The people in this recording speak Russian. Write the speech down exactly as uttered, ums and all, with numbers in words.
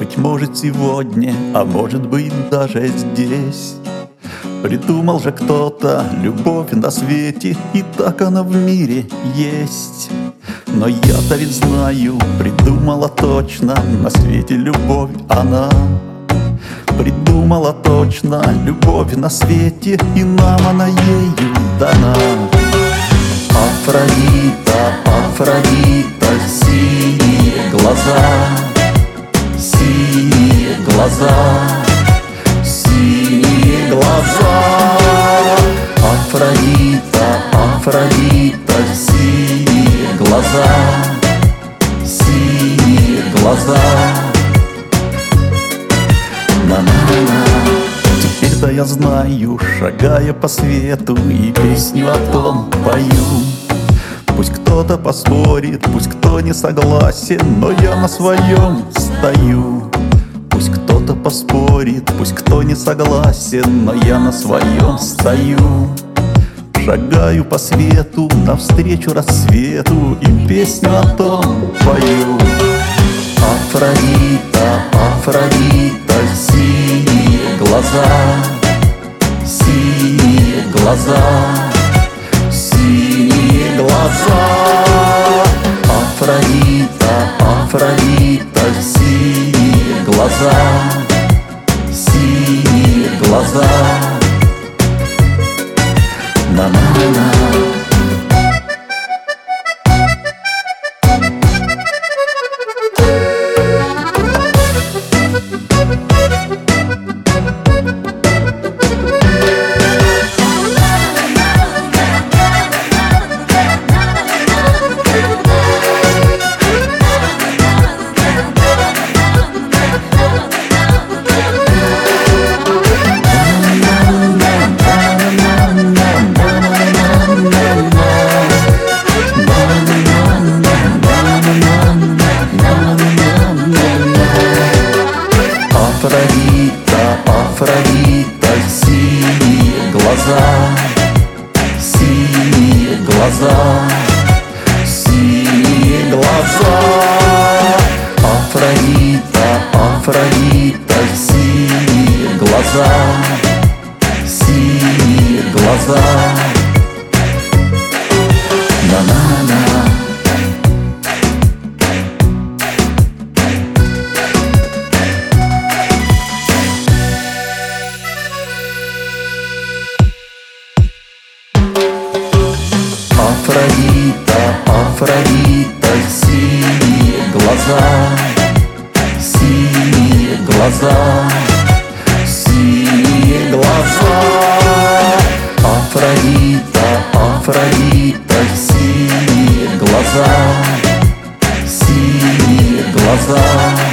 быть может сегодня, а может быть даже здесь. Придумал же кто-то любовь на свете, и так она в мире есть. Но я-то ведь знаю, придумала точно на свете любовь она. Придумала точно любовь на свете, и нам она ею дана. Афродита, Афродита, синие глаза, синие глаза, синие глаза. Афродита, Афродита, синие глаза, синие глаза. На-на-на. Теперь-то я знаю, шагая по свету, и песню о том пою. Пусть кто-то поспорит, пусть кто не согласен, но я на своем стою. Пусть кто-то поспорит, пусть кто не согласен, но я на своем стою. Шагаю по свету навстречу рассвету, и песню о том пою. Афродита, Афродита, синие глаза, синие глаза, синие глаза. Афродита, Афродита, синие глаза, синие глаза. На-на-на. Афродита, Афродита, синие глаза, синие глаза, синие глаза. Афродита, Афродита, синие глаза, синие глаза. На-на-на. Афродита, Афродита, синие глаза, синие глаза, синие глаза. Афродита, Афродита, синие глаза, синие глаза.